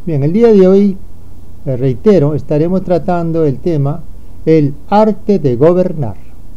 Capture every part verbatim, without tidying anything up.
Bien, el día de hoy, eh, reitero, estaremos tratando el tema el arte de gobernar.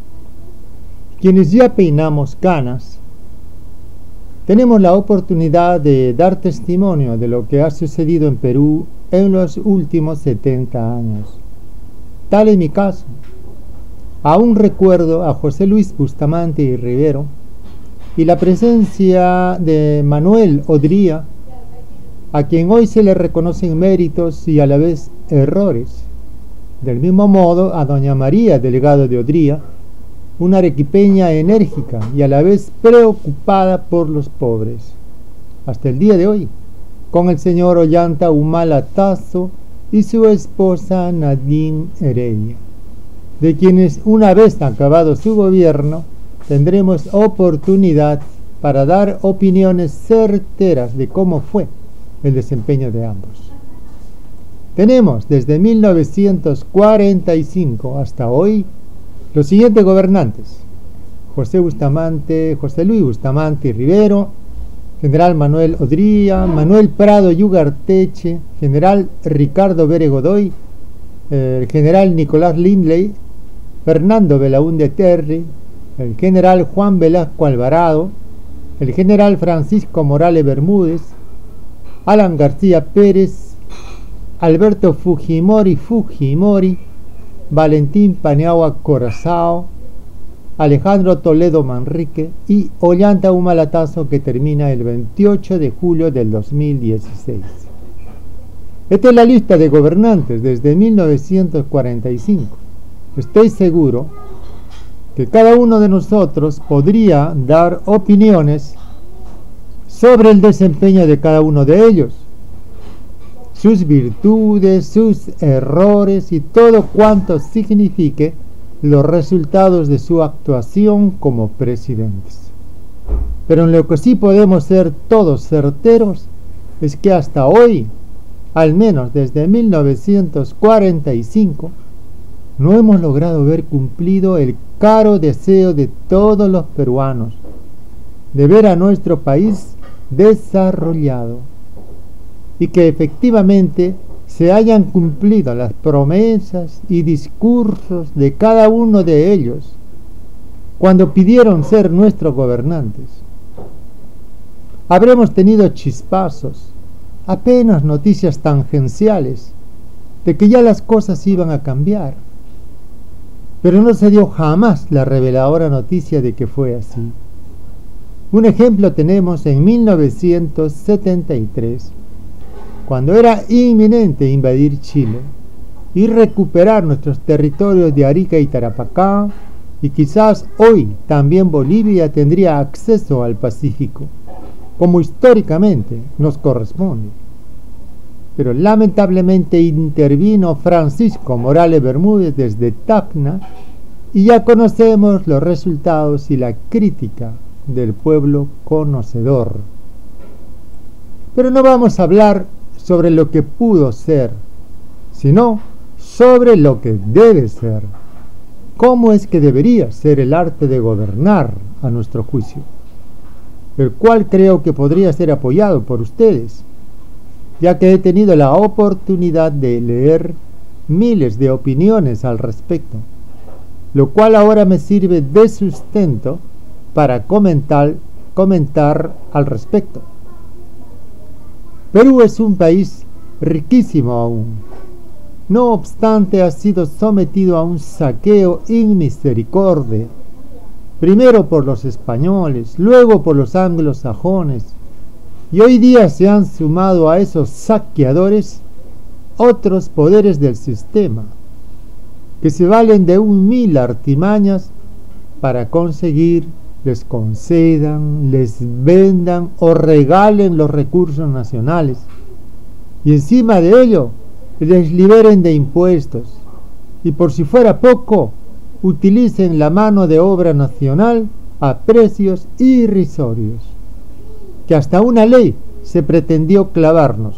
Quienes ya peinamos canas, tenemos la oportunidad de dar testimonio de lo que ha sucedido en Perú en los últimos setenta años. Tal es mi caso. Aún recuerdo a José Luis Bustamante y Rivero y la presencia de Manuel Odría, a quien hoy se le reconocen méritos y a la vez errores. Del mismo modo a doña María Delgado de Odría, una arequipeña enérgica y a la vez preocupada por los pobres. Hasta el día de hoy, con el señor Ollanta Humala Tazo y su esposa Nadine Heredia, de quienes una vez acabado su gobierno tendremos oportunidad para dar opiniones certeras de cómo fue el desempeño de ambos. Tenemos desde mil novecientos cuarenta y cinco hasta hoy los siguientes gobernantes: José Bustamante, José Luis Bustamante y Rivero, general Manuel Odría, Manuel Prado Yugarteche, general Ricardo Bere Godoy, eh, el general Nicolás Lindley, Fernando Belaúnde Terry, el general Juan Velasco Alvarado, el general Francisco Morales Bermúdez, Alan García Pérez, Alberto Fujimori Fujimori, Valentín Paniagua Corazao, Alejandro Toledo Manrique y Ollanta Humala Tazo, que termina el veintiocho de julio del dos mil dieciséis. Esta es la lista de gobernantes desde mil novecientos cuarenta y cinco. Estoy seguro que cada uno de nosotros podría dar opiniones sobre el desempeño de cada uno de ellos, sus virtudes, sus errores y todo cuanto signifique los resultados de su actuación como presidentes. Pero en lo que sí podemos ser todos certeros es que hasta hoy, al menos desde mil novecientos cuarenta y cinco, no hemos logrado ver cumplido el caro deseo de todos los peruanos de ver a nuestro país desarrollado y que efectivamente se hayan cumplido las promesas y discursos de cada uno de ellos cuando pidieron ser nuestros gobernantes. Habremos tenido chispazos, apenas noticias tangenciales de que ya las cosas iban a cambiar, pero no se dio jamás la reveladora noticia de que fue así. Un ejemplo tenemos en mil novecientos setenta y tres, cuando era inminente invadir Chile y recuperar nuestros territorios de Arica y Tarapacá, y quizás hoy también Bolivia tendría acceso al Pacífico, como históricamente nos corresponde. Pero lamentablemente intervino Francisco Morales Bermúdez desde Tacna y ya conocemos los resultados y la crítica del pueblo conocedor. Pero no vamos a hablar sobre lo que pudo ser, sino sobre lo que debe ser. ¿Cómo es que debería ser el arte de gobernar a nuestro juicio? El cual creo que podría ser apoyado por ustedes, ya que he tenido la oportunidad de leer miles de opiniones al respecto, lo cual ahora me sirve de sustento para comentar, comentar al respecto. Perú es un país riquísimo aún. No obstante, ha sido sometido a un saqueo inmisericordia, primero por los españoles, luego por los anglosajones, y hoy día se han sumado a esos saqueadores otros poderes del sistema, que se valen de un mil artimañas para conseguir les concedan, les vendan o regalen los recursos nacionales, y encima de ello les liberen de impuestos, y por si fuera poco, utilicen la mano de obra nacional a precios irrisorios, que hasta una ley se pretendió clavarnos.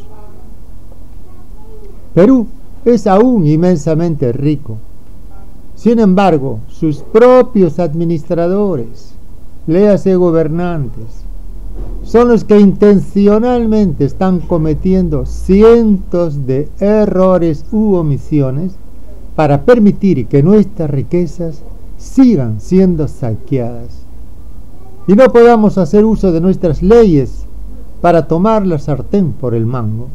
Perú es aún inmensamente rico. Sin embargo, sus propios administradores, léase gobernantes, son los que intencionalmente están cometiendo cientos de errores u omisiones para permitir que nuestras riquezas sigan siendo saqueadas y no podamos hacer uso de nuestras leyes para tomar la sartén por el mango.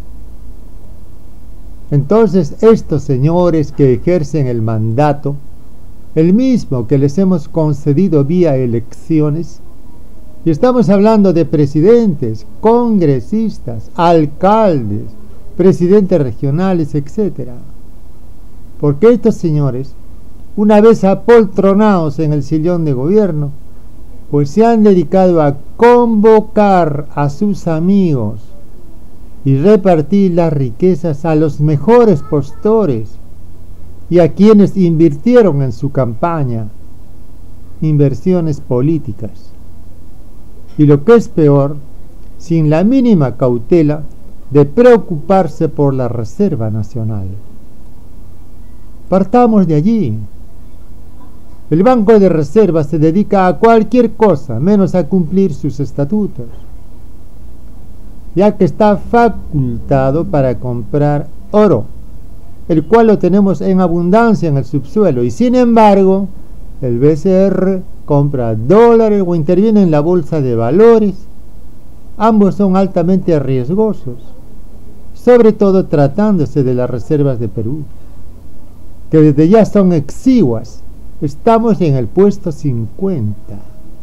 Entonces estos señores que ejercen el mandato, el mismo que les hemos concedido vía elecciones, y estamos hablando de presidentes, congresistas, alcaldes, presidentes regionales, etcétera, porque estos señores, una vez apoltronados en el sillón de gobierno, pues se han dedicado a convocar a sus amigos y repartir las riquezas a los mejores postores y a quienes invirtieron en su campaña, inversiones políticas. Y lo que es peor, sin la mínima cautela de preocuparse por la Reserva Nacional. Partamos de allí. El Banco de Reserva se dedica a cualquier cosa menos a cumplir sus estatutos, ya que está facultado para comprar oro, el cual lo tenemos en abundancia en el subsuelo, y sin embargo el B C R compra dólares o interviene en la bolsa de valores. Ambos son altamente riesgosos, sobre todo tratándose de las reservas de Perú, que desde ya son exiguas. Estamos en el puesto cincuenta,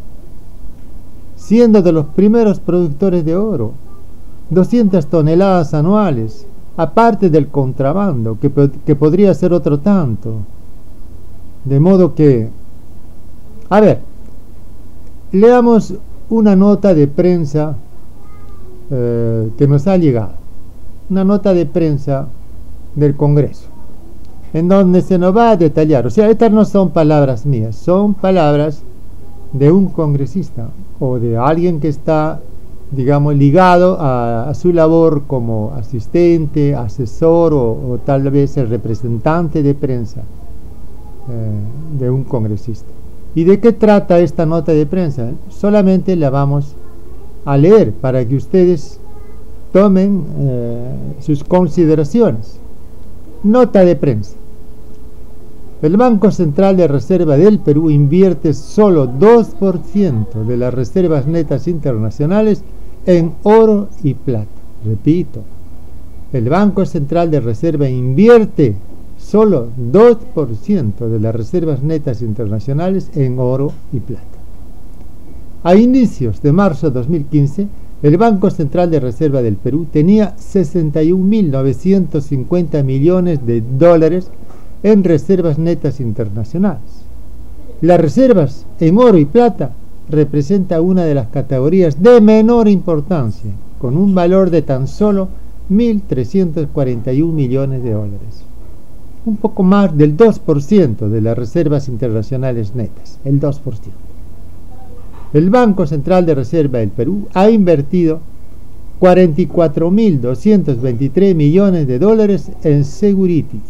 siendo de los primeros productores de oro, doscientas toneladas anuales, aparte del contrabando, que, que podría ser otro tanto. De modo que, a ver, leamos una nota de prensa eh, que nos ha llegado, una nota de prensa del Congreso, en donde se nos va a detallar, o sea, estas no son palabras mías, son palabras de un congresista o de alguien que está, digamos, ligado a, a su labor como asistente, asesor o, o tal vez el representante de prensa eh, de un congresista. ¿Y de qué trata esta nota de prensa? Solamente la vamos a leer para que ustedes tomen eh, sus consideraciones. Nota de prensa. El Banco Central de Reserva del Perú invierte solo dos por ciento de las reservas netas internacionales en oro y plata. Repito, el Banco Central de Reserva invierte solo dos por ciento de las reservas netas internacionales en oro y plata. A inicios de marzo de dos mil quince, el Banco Central de Reserva del Perú tenía sesenta y un mil novecientos cincuenta millones de dólares en reservas netas internacionales. Las reservas en oro y plata representa una de las categorías de menor importancia, con un valor de tan solo mil trescientos cuarenta y un millones de dólares. Un poco más del dos por ciento de las reservas internacionales netas, el dos por ciento. El Banco Central de Reserva del Perú ha invertido cuarenta y cuatro mil doscientos veintitrés millones de dólares en securities,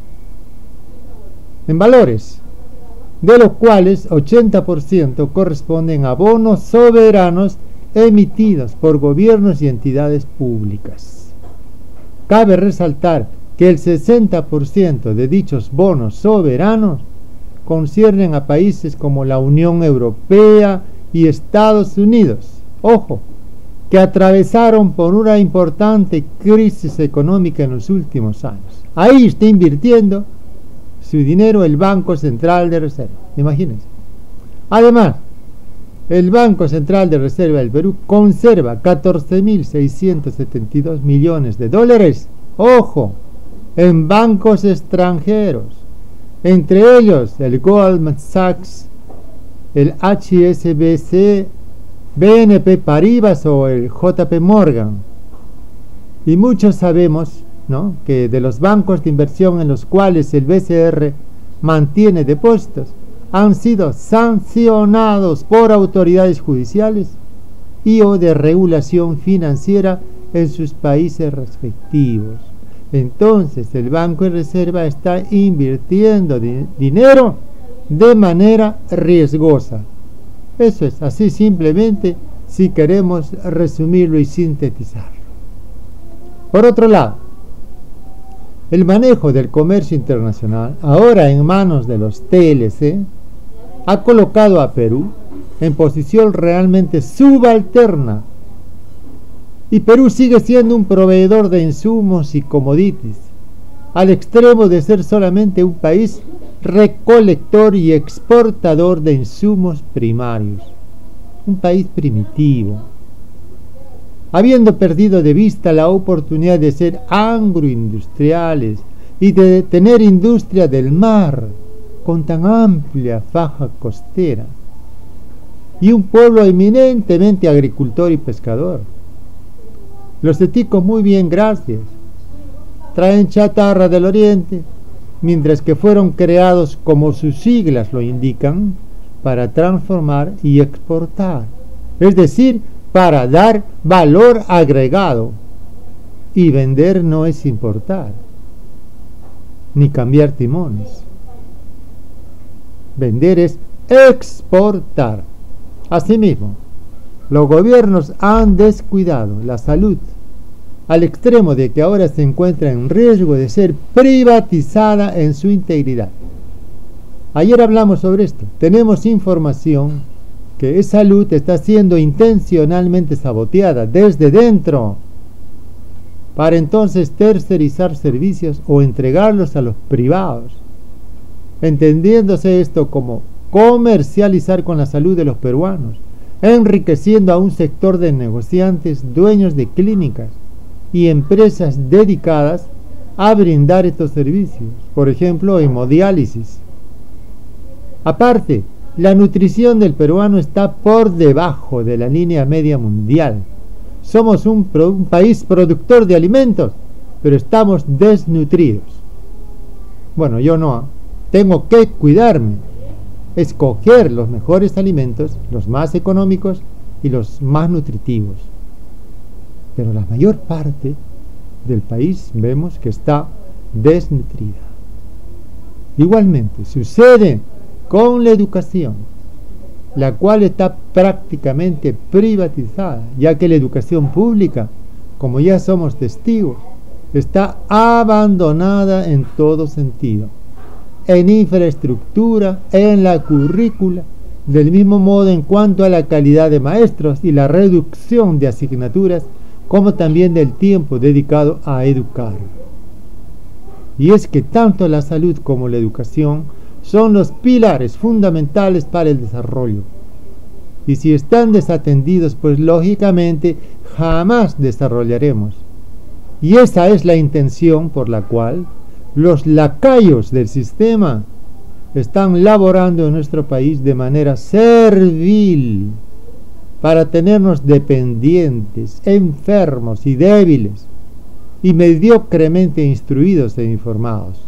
en valores, de los cuales ochenta por ciento corresponden a bonos soberanos emitidos por gobiernos y entidades públicas. Cabe resaltar que el sesenta por ciento de dichos bonos soberanos conciernen a países como la Unión Europea y Estados Unidos, ojo, que atravesaron por una importante crisis económica en los últimos años. Ahí está invirtiendo su dinero el Banco Central de Reserva, imagínense. Además, el Banco Central de Reserva del Perú conserva catorce mil seiscientos setenta y dos millones de dólares, ojo, en bancos extranjeros, entre ellos el Goldman Sachs, el H S B C, B N P Paribas o el J P Morgan. Y muchos sabemos, ¿no?, que de los bancos de inversión en los cuales el B C R mantiene depósitos han sido sancionados por autoridades judiciales y o de regulación financiera en sus países respectivos. Entonces el Banco de Reserva está invirtiendo di- dinero de manera riesgosa. Eso es, así simplemente si queremos resumirlo y sintetizarlo. Por otro lado, el manejo del comercio internacional, ahora en manos de los T L C, ha colocado a Perú en posición realmente subalterna. Y Perú sigue siendo un proveedor de insumos y commodities, al extremo de ser solamente un país recolector y exportador de insumos primarios. Un país primitivo, habiendo perdido de vista la oportunidad de ser agroindustriales y de tener industria del mar con tan amplia faja costera, y un pueblo eminentemente agricultor y pescador. Los eticos muy bien, gracias. Traen chatarra del oriente, mientras que fueron creados, como sus siglas lo indican, para transformar y exportar, es decir, para dar valor agregado. Y vender no es importar, ni cambiar timones. Vender es exportar. Asimismo, los gobiernos han descuidado la salud al extremo de que ahora se encuentra en riesgo de ser privatizada en su integridad. Ayer hablamos sobre esto. Tenemos información que esa salud está siendo intencionalmente saboteada desde dentro para entonces tercerizar servicios o entregarlos a los privados, entendiéndose esto como comercializar con la salud de los peruanos, enriqueciendo a un sector de negociantes, dueños de clínicas y empresas dedicadas a brindar estos servicios, por ejemplo, hemodiálisis. Aparte, la nutrición del peruano está por debajo de la línea media mundial. Somos un, pro, un país productor de alimentos, pero estamos desnutridos. Bueno, yo no, tengo que cuidarme, escoger los mejores alimentos, los más económicos y los más nutritivos. Pero la mayor parte del país vemos que está desnutrida. Igualmente sucede con la educación, la cual está prácticamente privatizada, ya que la educación pública, como ya somos testigos, está abandonada en todo sentido, en infraestructura, en la currícula, del mismo modo en cuanto a la calidad de maestros y la reducción de asignaturas, como también del tiempo dedicado a educar. Y es que tanto la salud como la educación son los pilares fundamentales para el desarrollo. Y si están desatendidos, pues lógicamente jamás desarrollaremos. Y esa es la intención por la cual los lacayos del sistema están laborando en nuestro país de manera servil, para tenernos dependientes, enfermos y débiles, y mediocremente instruidos e informados.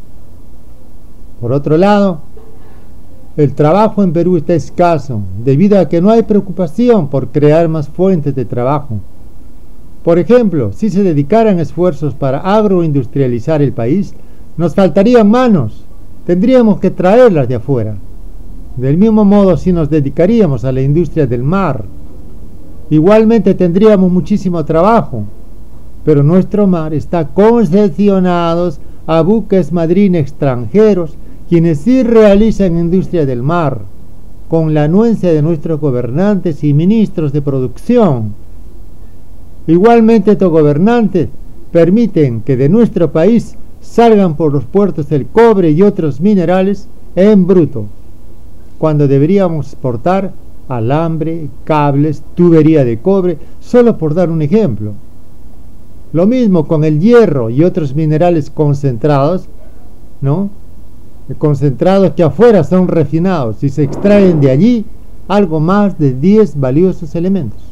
Por otro lado, el trabajo en Perú está escaso, debido a que no hay preocupación por crear más fuentes de trabajo. Por ejemplo, si se dedicaran esfuerzos para agroindustrializar el país, nos faltarían manos, tendríamos que traerlas de afuera. Del mismo modo, si nos dedicaríamos a la industria del mar, igualmente tendríamos muchísimo trabajo, pero nuestro mar está concesionado a buques madrina extranjeros, quienes sí realizan industria del mar, con la anuencia de nuestros gobernantes y ministros de producción. Igualmente, estos gobernantes permiten que de nuestro país salgan por los puertos el cobre y otros minerales en bruto, cuando deberíamos exportar alambre, cables, tubería de cobre, solo por dar un ejemplo. Lo mismo con el hierro y otros minerales concentrados, ¿no? Concentrados que afuera son refinados y se extraen de allí algo más de diez valiosos elementos.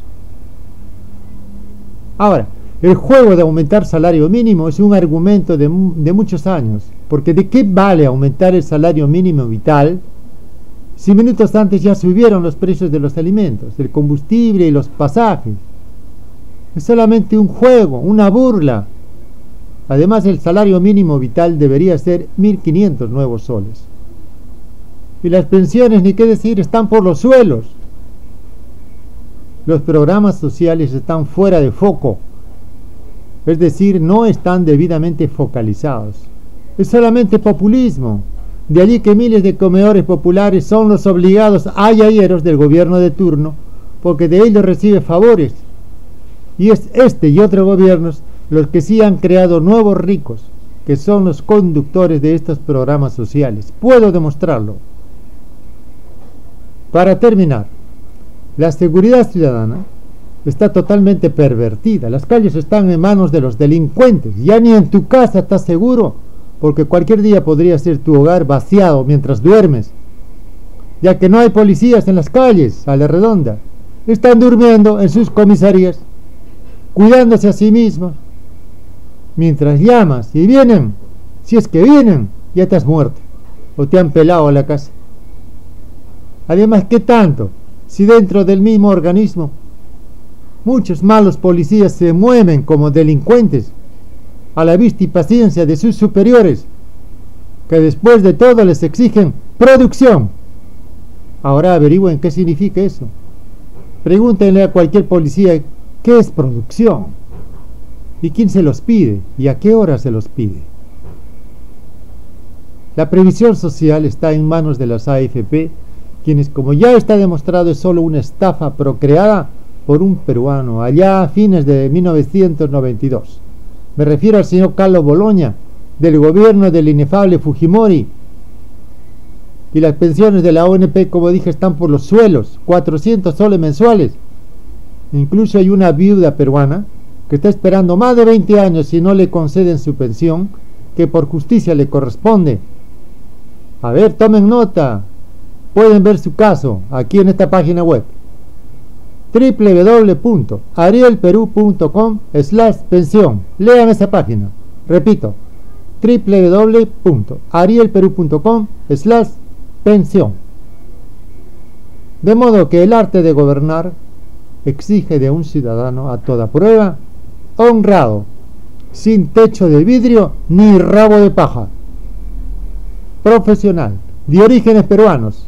Ahora, el juego de aumentar salario mínimo es un argumento de, de muchos años, porque ¿de qué vale aumentar el salario mínimo vital si minutos antes ya subieron los precios de los alimentos, el combustible y los pasajes? Es solamente un juego, una burla. Además, el salario mínimo vital debería ser mil quinientos nuevos soles. Y las pensiones, ni qué decir, están por los suelos. los programas sociales están fuera de foco, es decir, no están debidamente focalizados. Es solamente populismo. De allí que miles de comedores populares son los obligados ayayeros del gobierno de turno, porque de ellos recibe favores. Y es este y otros gobiernos los que sí han creado nuevos ricos, que son los conductores de estos programas sociales. Puedo demostrarlo. Para terminar, la seguridad ciudadana está totalmente pervertida. Las calles están en manos de los delincuentes. Ya ni en tu casa estás seguro, porque cualquier día podría ser tu hogar vaciado mientras duermes, ya que no hay policías en las calles a la redonda. Están durmiendo en sus comisarías, cuidándose a sí mismos, mientras llamas y vienen. Si es que vienen, ya te has muerto o te han pelado a la casa. Además, ¿qué tanto? Si dentro del mismo organismo muchos malos policías se mueven como delincuentes a la vista y paciencia de sus superiores, que después de todo les exigen producción. Ahora averigüen qué significa eso. Pregúntenle a cualquier policía qué es producción y quién se los pide y a qué hora se los pide. La previsión social está en manos de las A F P, quienes, como ya está demostrado, es solo una estafa procreada por un peruano allá a fines de mil novecientos noventa y dos. Me refiero al señor Carlos Bologna, del gobierno del inefable Fujimori. Y las pensiones de la O N P, como dije, están por los suelos, cuatrocientos soles mensuales. Incluso hay una viuda peruana que está esperando más de veinte años si no le conceden su pensión, que por justicia le corresponde. A ver, tomen nota. Pueden ver su caso aquí en esta página web, doble u doble u doble u punto ariel perú punto com slash pensión. Lean esa página. Repito, doble u doble u doble u punto ariel perú punto com slash pensión. De modo que el arte de gobernar exige de un ciudadano a toda prueba honrado, sin techo de vidrio ni rabo de paja, profesional, de orígenes peruanos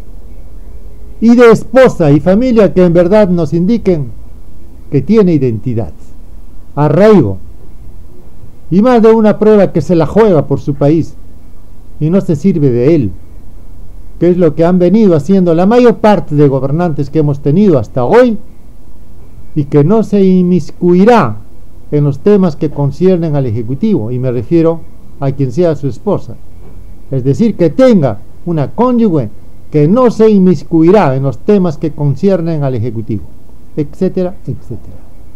y de esposa y familia que en verdad nos indiquen que tiene identidad, arraigo y más de una prueba que se la juega por su país y no se sirve de él, que es lo que han venido haciendo la mayor parte de gobernantes que hemos tenido hasta hoy, y que no se inmiscuirá en los temas que conciernen al Ejecutivo, y me refiero a quien sea su esposa, es decir, que tenga una cónyuge que no se inmiscuirá en los temas que conciernen al Ejecutivo, etcétera, etcétera.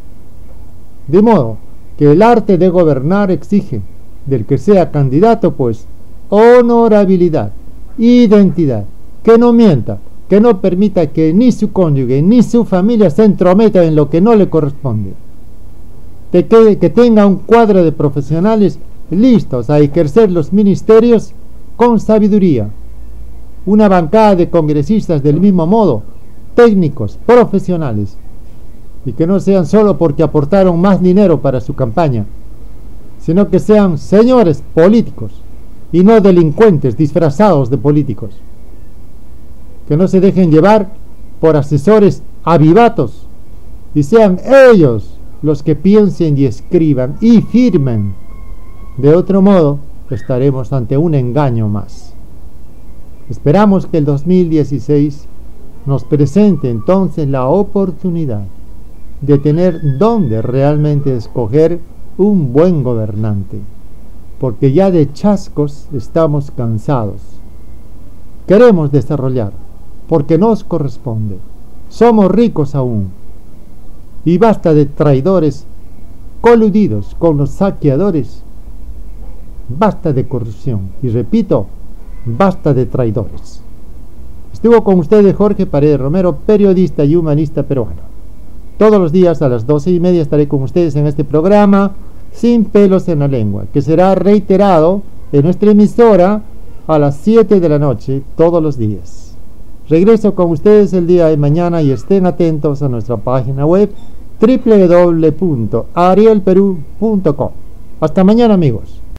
De modo que el arte de gobernar exige del que sea candidato, pues, honorabilidad, identidad, que no mienta, que no permita que ni su cónyuge ni su familia se entrometa en lo que no le corresponde, de que, que tenga un cuadro de profesionales listos a ejercer los ministerios con sabiduría, una bancada de congresistas del mismo modo, técnicos, profesionales, y que no sean solo porque aportaron más dinero para su campaña, sino que sean señores políticos y no delincuentes disfrazados de políticos, que no se dejen llevar por asesores avivatos y sean ellos los que piensen y escriban y firmen. De otro modo, estaremos ante un engaño más. Esperamos que el dos mil dieciséis nos presente entonces la oportunidad de tener dónde realmente escoger un buen gobernante, porque ya de chascos estamos cansados. Queremos desarrollar, porque nos corresponde. Somos ricos aún, y basta de traidores coludidos con los saqueadores. Basta de corrupción, y repito, basta de traidores. Estuvo con ustedes Jorge Paredes Romero, periodista y humanista peruano. Todos los días a las doce y media estaré con ustedes en este programa Sin Pelos en la Lengua, que será reiterado en nuestra emisora a las siete de la noche todos los días. Regreso con ustedes el día de mañana y estén atentos a nuestra página web doble u doble u doble u punto ariel perú punto com. Hasta mañana, amigos.